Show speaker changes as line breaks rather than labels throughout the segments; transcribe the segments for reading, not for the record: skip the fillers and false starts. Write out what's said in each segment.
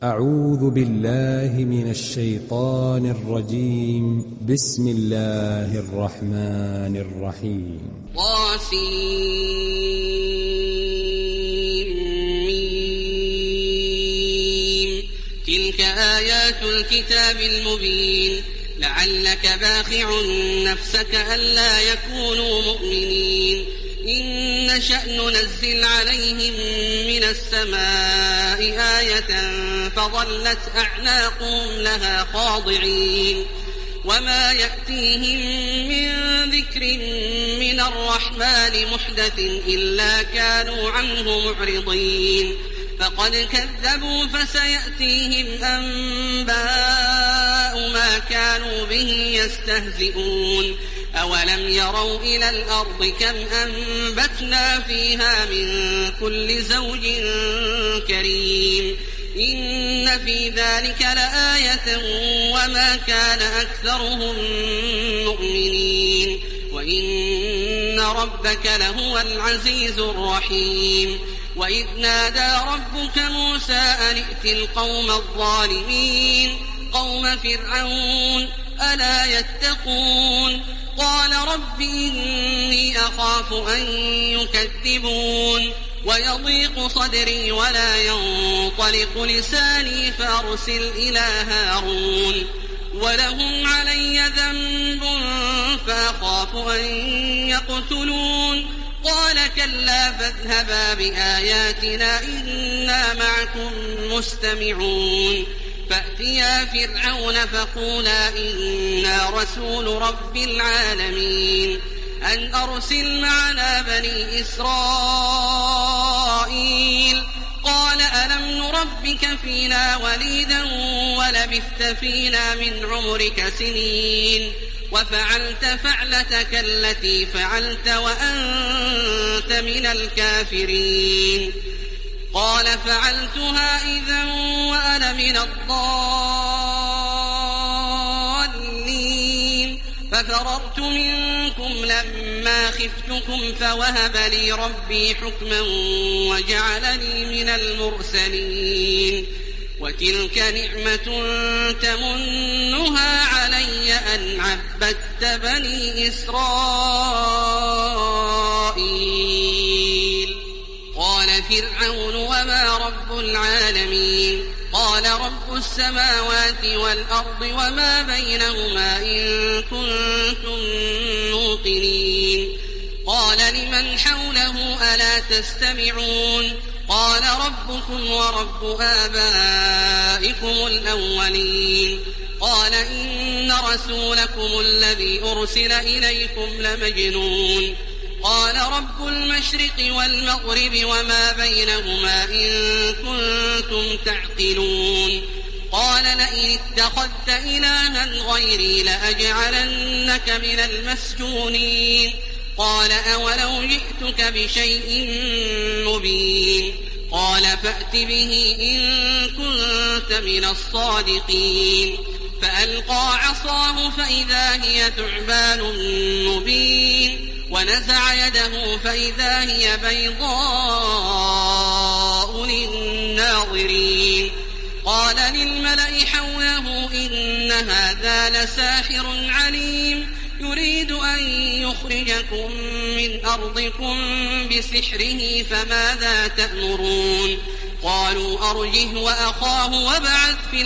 أعوذ بالله من الشيطان الرجيم. بسم الله الرحمن الرحيم.
طاسيم. تلك آيات الكتاب المبين. لعلك باخع نفسك ألا يكونوا مؤمنين. إن نشأ ننزل عليهم من السماء آية فظلت أعناقهم لها خاضعين. وما يأتيهم من ذكر من الرحمن محدث إلا كانوا عنه معرضين. فقد كذبوا فسيأتيهم أنباء ما كانوا به يستهزئون. أولم يروا إلى الأرض كم أنبتنا فيها من كل زوج كريم. إن في ذلك لآية وما كان أكثرهم مؤمنين. وإن ربك لهو العزيز الرحيم. وإذ نادى ربك موسى أن ائت القوم الظالمين قوم فرعون ألا يتقون. قال رب إني أخاف أن يكذبون ويضيق صدري ولا ينطلق لساني فأرسل إلى هارون ولهم علي ذنب فأخاف أن يقتلون. قال كلا فاذهبا بآياتنا إنا معكم مستمعون. فأتيا فرعون فقولا إنا رسول رب العالمين أن أرسل معنا بني إسرائيل. قال ألم نربك فينا وليدا ولبثت فينا من عمرك سنين وفعلت فعلتك التي فعلت وأنت من الكافرين. قال فعلتها إذا وأنا من الضالين. ففررت منكم لما خفتكم فوهب لي ربي حكما وجعلني من المرسلين. وتلك نعمة تمنها علي أن عبدت بني إسرائيل. قال فرعون وما رب العالمين. قال رب السماوات والأرض وما بينهما إن كنتم موقنين. قال لمن حوله ألا تستمعون. قال ربكم ورب آبائكم الأولين. قال إن رسولكم الذي أرسل إليكم لمجنون. قال رب المشرق والمغرب وما بينهما إن كنتم تعقلون. قال لئن اتخذت إلها غيري لأجعلنك من المسجونين. قال أولو جئتك بشيء مبين. قال فأت به إن كنت من الصادقين. فألقى عصاه فإذا هي ثعبان مبين. ونزع يده فإذا هي بيضاء للناظرين. قال للملأ حوله إن هذا لساحر عليم يريد أن يخرجكم من أرضكم بسحره فماذا تأمرون. قالوا أرجه وأخاه وابعث في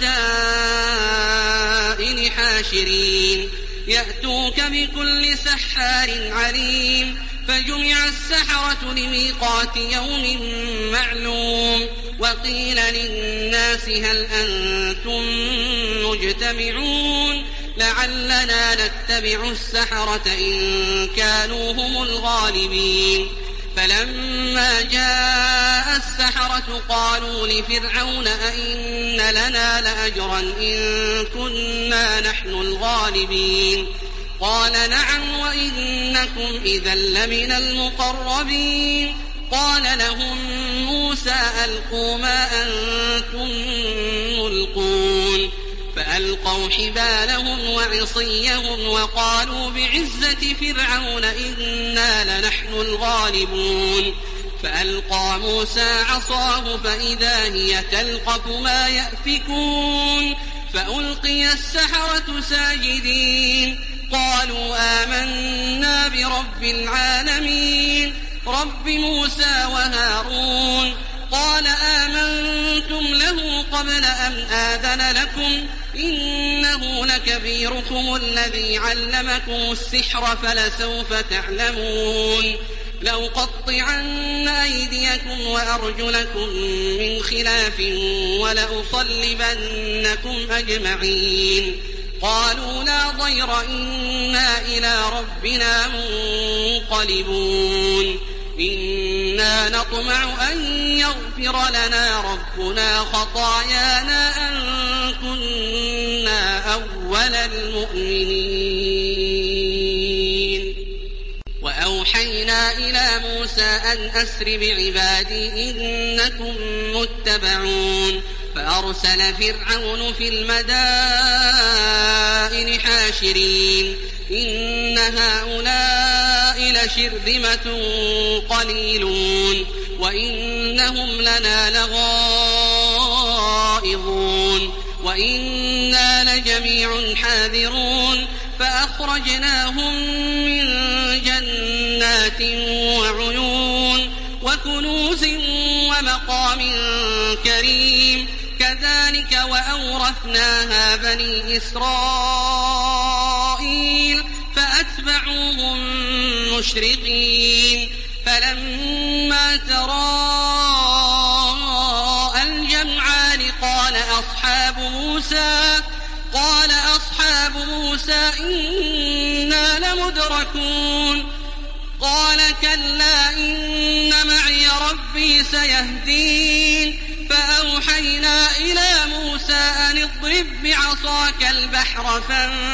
المدائن حاشرين يأتوك بكل سحار عليم. فجمع السحرة لميقات يوم معلوم. وقيل للناس هل أنتم مجتمعون لعلنا نتبع السحرة إن كانوا هم الغالبين. فلما جاء السحرة قالوا لفرعون أئن لنا لأجرا إن كنا نحن الغالبين. قال نعم وإنكم إذا لمن المقربين. قال لهم موسى ألقوا ما أنتم ملقون. فألقوا حبالهم وعصيهم وقالوا بعزة فرعون إنا لنحن الغالبون. فألقى موسى عصاه فإذا هي تلقف ما يأفكون فألقي السحرة ساجدين قالوا آمنا برب العالمين رب موسى وهارون قال آمنتم له قبل أن آذن لكم إنه لكبيركم الذي علمكم السحر فلسوف تعلمون لأقطعن أيديكم وأرجلكم من خلاف ولأصلبنكم أجمعين قالوا لا ضير إنا إلى ربنا منقلبون إنا نطمع أن يغفر لنا ربنا خطايانا أن كنا أول المؤمنين وأوحينا إلى موسى أن أسر بعبادي إنكم متبعون فأرسل فرعون في المدائن حاشرين إن هؤلاء لشرذمة قليلون وإنهم لنا لغائظون وإنا لجميع حاذرون فأخرجناهم من جنات وعيون وكنوز ومقام كريم كذلك وأورثناها بني إسرائيل فأتبعوهم مشرقين فلما تراءى الجمعان قال أصحاب موسى إنا لمدركون قال كلا إن معي ربي سيهدين فأوحينا إلى موسى أن اضرب بعصاك البحر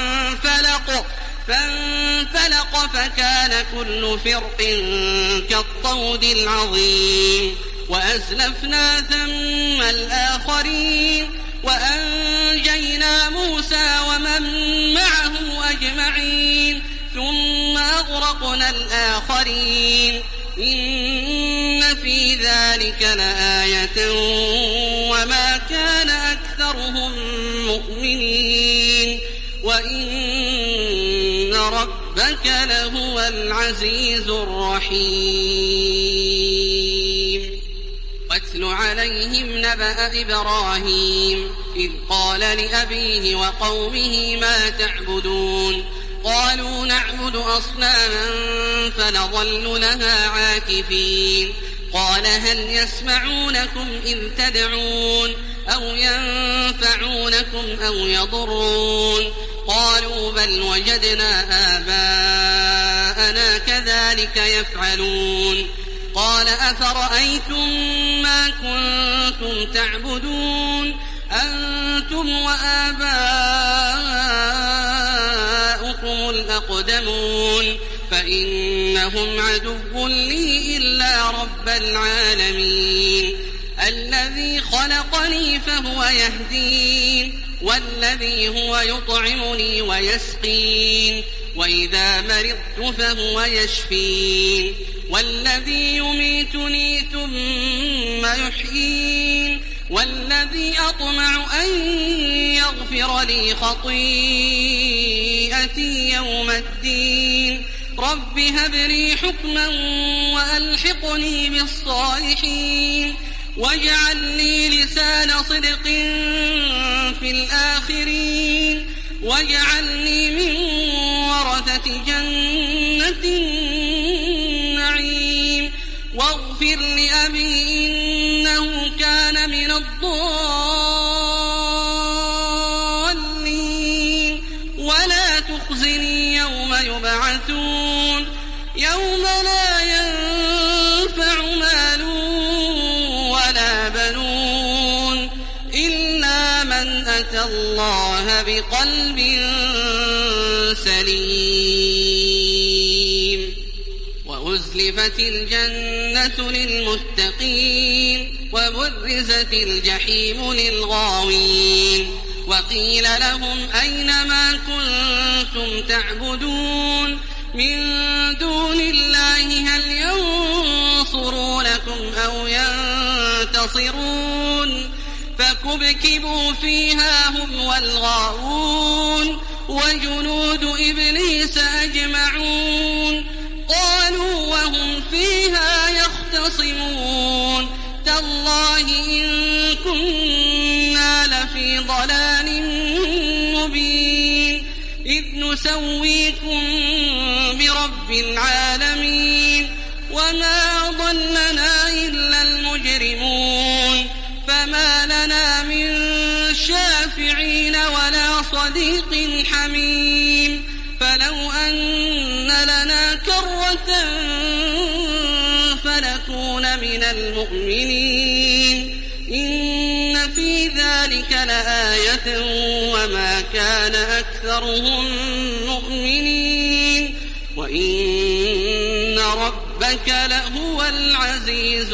فانفلق فكان كل فرق كالطود العظيم وأزلفنا ثم الآخرين وأنجينا موسى ومن معه أجمعين ثم أغرقنا الآخرين إن في ذلك لآية وما كان أكثرهم مؤمنين وإن ربك لهو العزيز الرحيم واتل عليهم نبأ إبراهيم إذ قال لأبيه وقومه ما تعبدون قالوا نعبد أصناما فنظل لها عاكفين قال هل يسمعونكم إذ تدعون أو ينفعونكم أو يضرون قالوا بل وجدنا آباءنا كذلك يفعلون قال أفرأيتم ما كنتم تعبدون أنتم وآباؤكم الأقدمون فإنهم عدو لي إلا رب العالمين الذي خلقني فهو يهدين والذي هو يطعمني ويسقين وإذا مرضت فهو يشفين والذي يميتني ثم يحيين والذي أطمع أن يغفر لي خطيئتي يوم الدين رب هب لي حكما وألحقني بالصالحين واجعل لي لسان صدق في الآخرين واجعلني من ورثة جنة النعيم واغفر لأبي إنه كان من الضالين ولا تخزني يوم يبعثون يوم لا ينفع مال ولا بنون إلا من أتى الله بقلب سليم وأزلفت الجنة للمتقين وبرزت الجحيم للغاوين وقيل لهم أين ما كنتم تعبدون من دون الله هل ينصرون ينصرونكم أو ينتصرون فكبكبوا فيها هم والغاوون وجنود إبليس أجمعون قالوا وهم فيها يختصمون تالله إن كنا لفي ضلال مبين إذ نسويكم برب العالمين وما ضلنا إلا المجرمون فما لنا من شافعين ولا صديق حميم فلو أن لنا كرة فنكون من المؤمنين إن في ذلك لآية وما كان أكثرهم مؤمنين وإن ربك لهو العزيز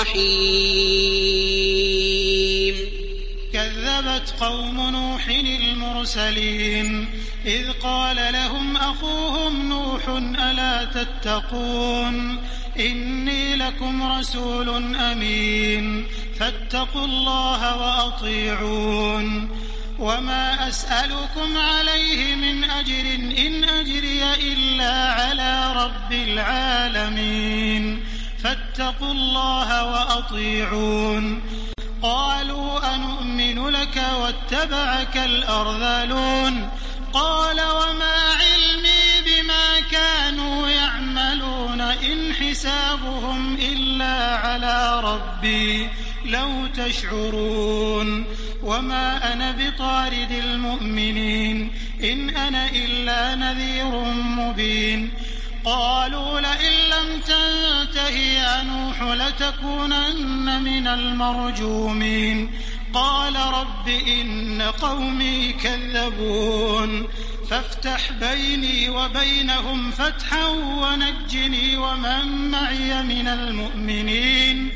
الرحيم.
كذبت قوم نوح المرسلين إذ قال لهم أخوهم نوح ألا تتقون إني لكم رسول أمين فاتقوا الله وأطيعون وما أسألكم عليه من أجر إن أجري إلا على رب العالمين فاتقوا الله وأطيعون قالوا أنؤمن لك واتبعك الأرذلون قال وما علمي بما كانوا يعملون إن حسابهم إلا على ربي لو تشعرون وما أنا بطارد المؤمنين إن أنا إلا نذير مبين قالوا لئن لم تنته يا نوح لتكونن من المرجومين قال رب إن قومي كذبون فافتح بيني وبينهم فتحا ونجني ومن معي من المؤمنين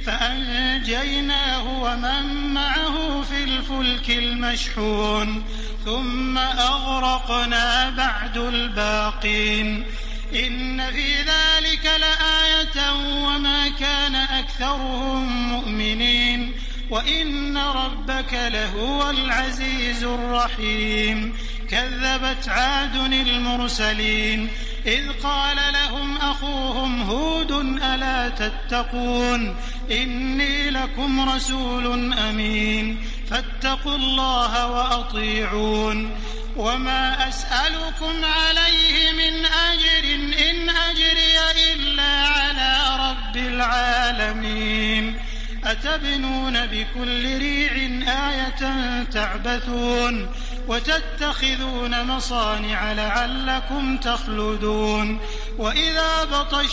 فأنجيناه ومن معه في الفلك المشحون ثم أغرقنا بعد الباقين إن في ذلك لآية وما كان أكثرهم مؤمنين وإن ربك لهو العزيز الرحيم. كذبت عاد المرسلين إذ قال لهم أخوهم هود ألا تتقون إني لكم رسول أمين فاتقوا الله وأطيعون وما أسألكم عليه من أجر إن أجري إلا على رب العالمين أتبنون بكل ريع آية تعبثون وتتخذون مصانع لعلكم تخلدون وإذا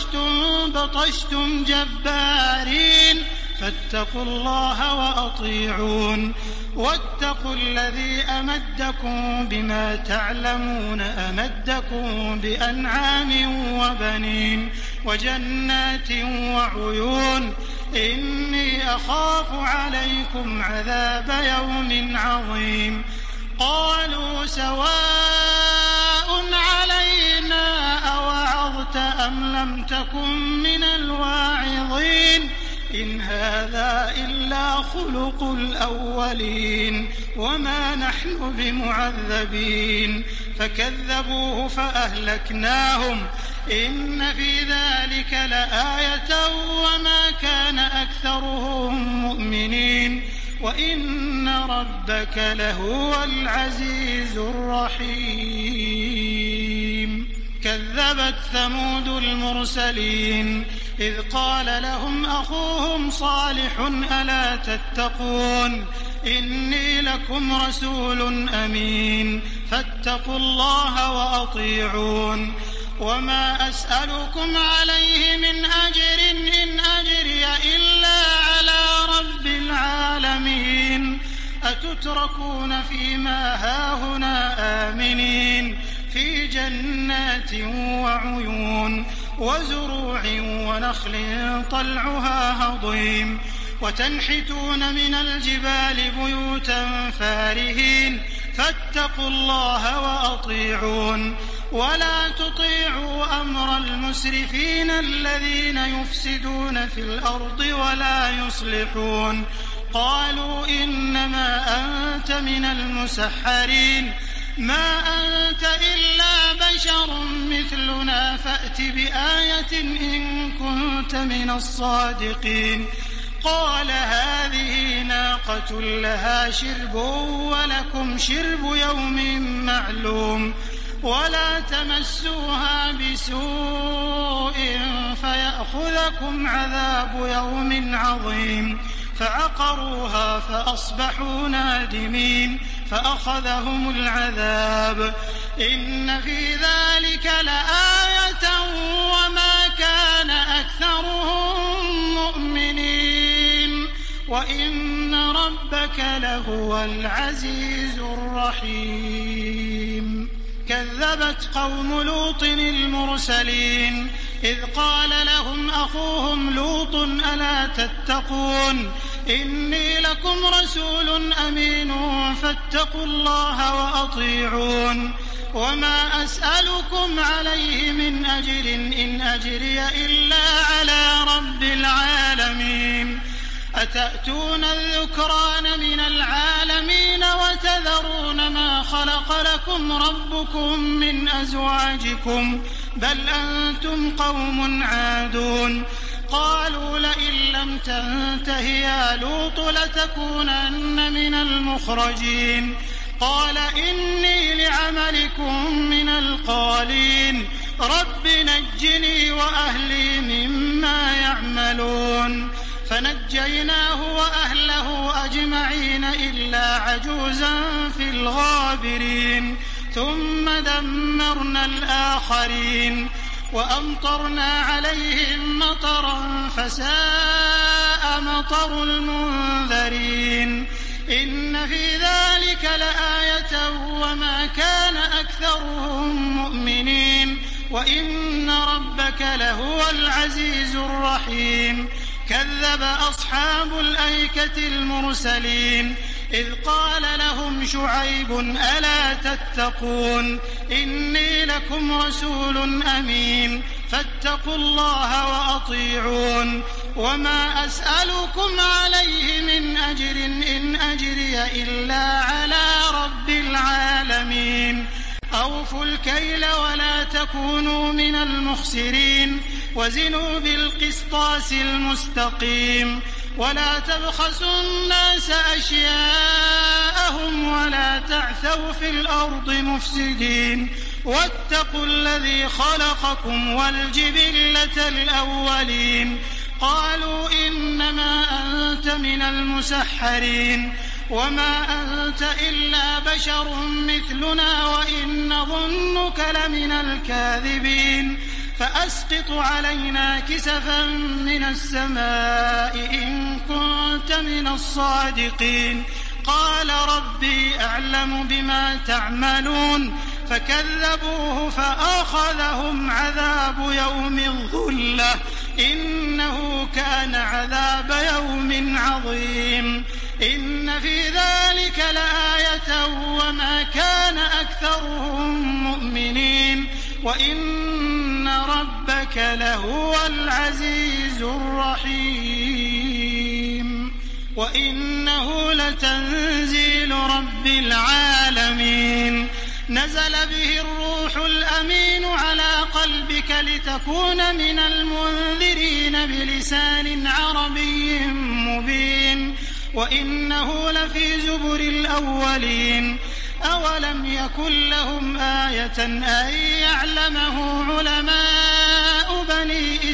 بطشتم جبارين فاتقوا الله وأطيعون واتقوا الذي أمدكم بما تعلمون أمدكم بأنعام وبنين وجنات وعيون إني أخاف عليكم عذاب يوم عظيم قالوا سواء علينا أوعظت أم لم تكن من الواعظين إن هذا إلا خلق الأولين وما نحن بمعذبين فكذبوه فأهلكناهم إن في ذلك لآية وما كان أكثرهم مؤمنين وإن ربك لهو العزيز الرحيم. كذبت ثمود المرسلين إذ قال لهم أخوهم صالح ألا تتقون إني لكم رسول أمين فاتقوا الله وأطيعون وما أسألكم عليه من أجر إن أجري إلا على رب العالمين أتتركون فيما هاهنا آمنين في جنات وعيون وزروع ونخل طلعها هضيم وتنحتون من الجبال بيوتا فارهين فاتقوا الله وأطيعون ولا تطيعوا أمر المسرفين الذين يفسدون في الأرض ولا يصلحون قالوا إنما أنت من المسحرين ما أنت إلا بشر مثلنا فأت بآية إن كنت من الصادقين قال هذه ناقة لها شرب ولكم شرب يوم معلوم ولا تمسوها بسوء فيأخذكم عذاب يوم عظيم فعقروها فأصبحوا نادمين فأخذهم العذاب إن في ذلك لآية وما كان أكثرهم مؤمنين وإن ربك لهو العزيز الرحيم كذبت قوم لوط المرسلين إذ قال لهم أخوهم لوط ألا تتقون إني لكم رسول أمين فاتقوا الله وأطيعون وما أسألكم عليه من أجر إن أجري إلا على رب العالمين أتأتون الذكران من العالمين وتذرون ما خلق لكم ربكم من أزواجكم بل أنتم قوم عادون قالوا لئن لم تنته يا لوط لتكونن من المخرجين قال إني لعملكم من القالين رب نجني وأهلي مما يعملون فنجيناه وأهله أجمعين إلا عجوزا في الغابرين ثم دمرنا الآخرين وأمطرنا عليهم مطرا فساء مطر المنذرين إن في ذلك لآية وما كان أكثرهم مؤمنين وإن ربك لهو العزيز الرحيم كذب أصحاب الأيكة المرسلين إذ قال لهم شعيب ألا تتقون إني لكم رسول أمين فاتقوا الله وأطيعون وما أسألكم عليه من أجر إن أجري إلا على رب العالمين أوفوا الكيل ولا تكونوا من المخسرين وزنوا بالقسطاس المستقيم ولا تبخسوا الناس أشياءهم ولا تعثوا في الأرض مفسدين واتقوا الذي خلقكم والجبلة الأولين قالوا إنما أنت من المسحرين وما أنت إلا بشر مثلنا وإن نظنك لمن الكاذبين فأسقط علينا كسفا من السماء إن كنت من الصادقين قال ربي أعلم بما تعملون فكذبوه فأخذهم عذاب يوم الظلة إنه كان عذاب يوم عظيم إن في ذلك لآية وما كان أكثرهم مؤمنين وإن ربك لهو العزيز الرحيم وإنه لتنزيل رب العالمين نزل به الروح الأمين على قلبك لتكون من المنذرين بلسان عربي مبين وإنه لفي زبر الأولين أولم يكن لهم آية أن يعلمه علماء بني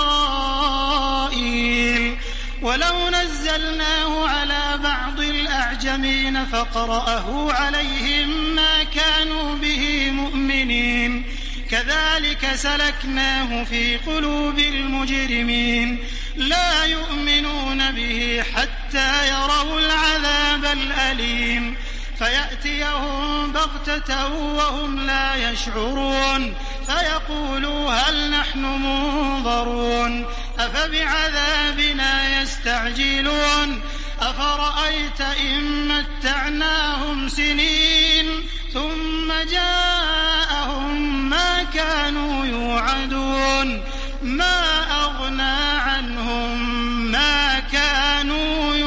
إسرائيل ولو نزلناه على بعض الأعجمين فقرأه عليهم ما كانوا به مؤمنين كذلك سلكناه في قلوب المجرمين لا يؤمنون به حتى يروا العذاب الأليم فيأتيهم بغتة وهم لا يشعرون فيقولوا هل نحن منظرون أفبعذابنا يستعجلون أفرأيت إن متعناهم سنين ثم جاءهم ما كانوا يوعدون ما أغنى عنهم ما كانوا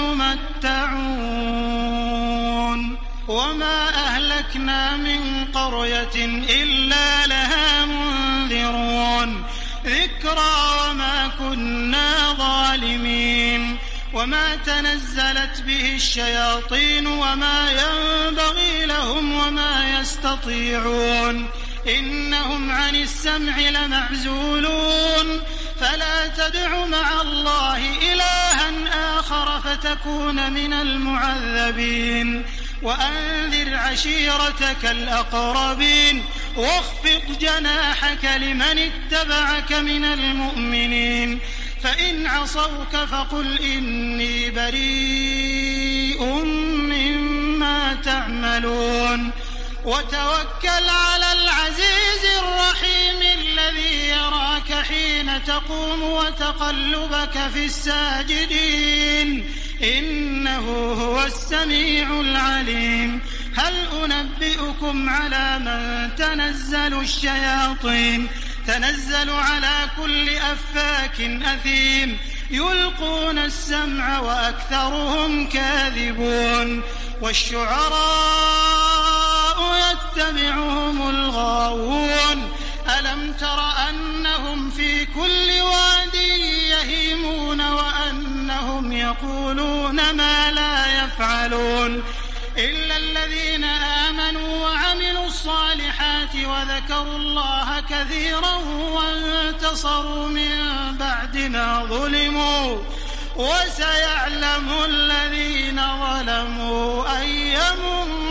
يمتعون وما أهلكنا من قرية إلا لها منذرون ذكرى وما كنا ظالمين وما تنزلت به الشياطين وما ينبغي لهم وما يستطيعون إنهم عن السمع لمعزولون فلا تدع مع الله إلها آخر فتكون من المعذبين وأنذر عشيرتك الأقربين واخفض جناحك لمن اتبعك من المؤمنين فإن عصوك فقل إني بريء مما تعملون وتوكل على العزيز الرحيم الذي يراك حين تقوم وتقلبك في الساجدين إنه هو السميع العليم هل أنبئكم على من تنزل الشياطين تنزل على كل أفاك أثيم يلقون السمع وأكثرهم كاذبون والشعراء يتبعهم الغاوون ألم تر أنهم في كل واد يهيمون وأنهم يقولون ما لا يفعلون إلا الذين آمنوا وعملوا الصالحات وذكروا الله كثيرا وانتصروا من بعد ما ظلموا وسيعلم الذين ظلموا أي منقلب